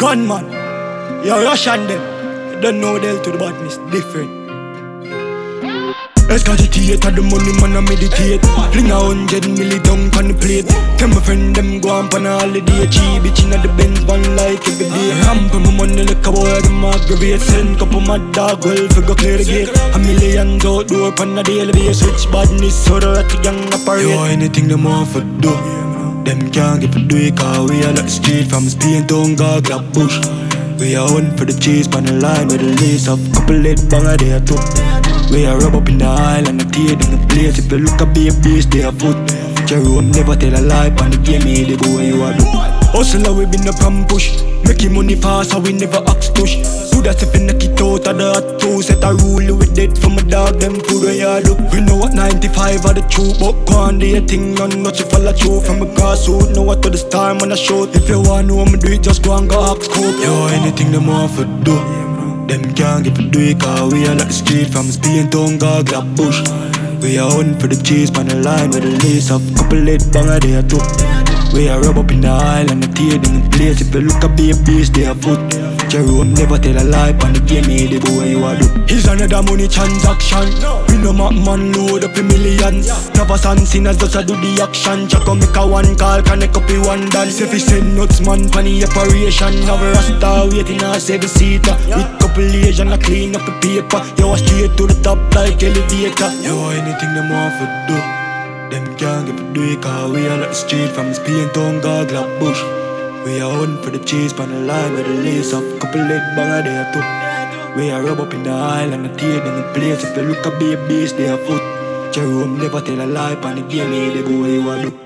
Gunman, you're Russian them. You don't know they'll to the badness, different. Escagitate the money man I meditate. Fling 100 milli down on the plate. Tell my friend them go on a holiday. Cheap bitch inna the Benz van like every day. Ramp my money like a boy them aggravate. Send couple mad dog well fi go clear the gate. A million outdoor pan a daily basis. Switch badness so the rat young operate. Yo anything them want for do, them can't get for do it. Cause we are like the street from Spain town go grab bush. We are on for the cheese pan the line with the lace of couple lit bang a day too. We are rub up in the aisle and the tear in the place. If you look at babies, they are foot. Jerome never tell a lie, and the game me, they go where you are do. Hustler we been up and push. Making money fast, so we never ask tush. Do that if you knock it out of the hot two. Set a rule with it from a dog, them food where you do. We know what 95 are the truth, but go on do your thing, none not you follow through. From a grassroots, know what to the star, man I show. If you want to know me do it, just go and go ask scope. Yo, anything them want for do, them can't get for do it. Cause we are like the street from Spain town go grab bush. We are on for the cheese pan the line with the lace of couple lit bang a day too. We are rub up in the aisle and the tear in the place. If you look at babies, they are foot. Jerome never tell a lie, and the game me, they go where you are do. He's another money transaction. We no man load up in millions. Never son sinners just a do the action. Check on make a one call, connect up in one dance. If he send nuts man for the operation. Now a rasta waiting a 7-seater. With couple Asian a clean up the paper. You are straight to the top like elevator. Yo anything them want for do, them can't get for do it. Cause we are like the street from Spain town go grab bush. We are on for the cheese pan the line with the lace of couple lit bang a day too. We are rub up in the aisle and the tear in the place. If you look at babies, they are foot. Jerome never tell a lie, and the game me, they go where you are do.